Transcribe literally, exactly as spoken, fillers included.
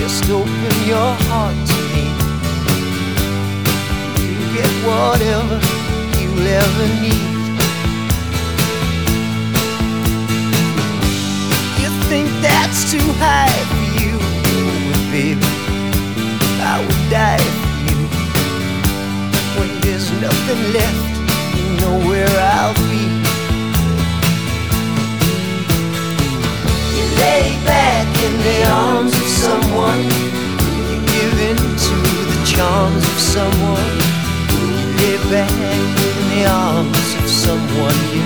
Just open your heart to me. You get whatever you'll ever need. You think that's too high for you? Well, baby, I would die for you. When there's nothing left, you know where I'll be. You lay back in the arms of someone. You give in to the charms of someone. You lay back in the arms of someone you